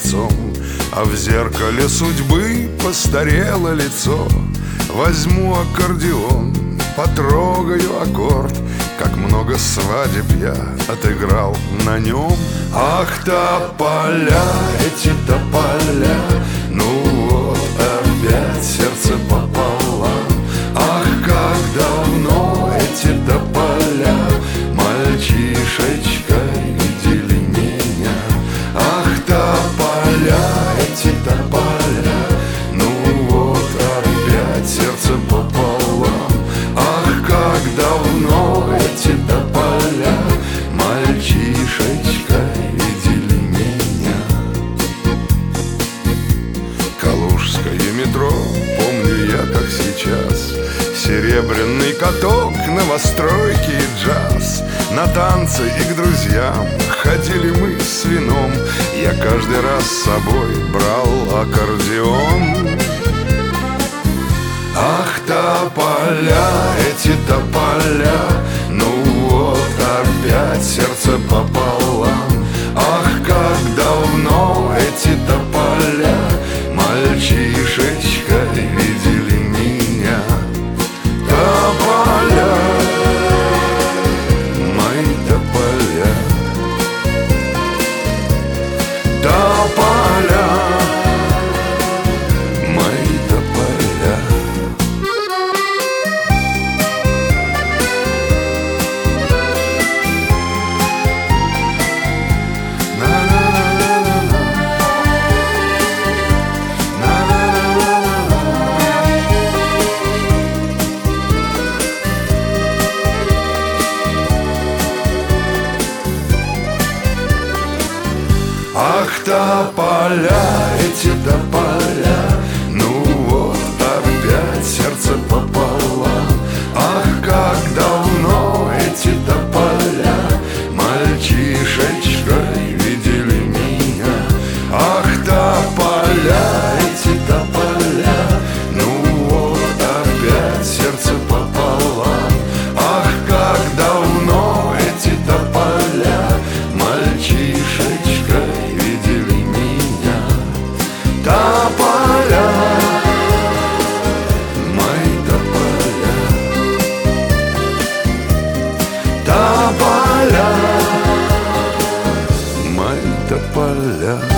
лицом, а в зеркале судьбы постарело лицо. Возьму аккордеон, потрогаю аккорд, как много свадеб я отыграл на нем. Ах, тополя, эти тополя, ну вот опять сердце пополам. Ах, как давно эти тополя мальчишечкой видели меня. Ах, тополя, эти тополя, ну вот опять сердце пополам. Ах, как давно эти тополя мальчишечкой видели меня. Калужское метро, помню я как сейчас. Серебряный каток, новостройки и джаз. На танцы и к друзьям ходили мы с вином. Я каждый раз с собой брал аккордеон. Ах, тополя, эти тополя, ну вот опять сердце пополам. Ах, как давно эти тополя мальчишечкой видели меня. Тополя, мои тополя, тополя, мои тополя. Ах, тополя, эти тополя, ну вот опять сердце пополам. Ах, как давно эти тополя мальчишечкой видели меня. Ах, тополя, эти тополя, ну вот опять сердце пополам. Ах, как давно эти тополя мальчишечкой видели меня. Тополя, мои тополя, тополя, мои тополя.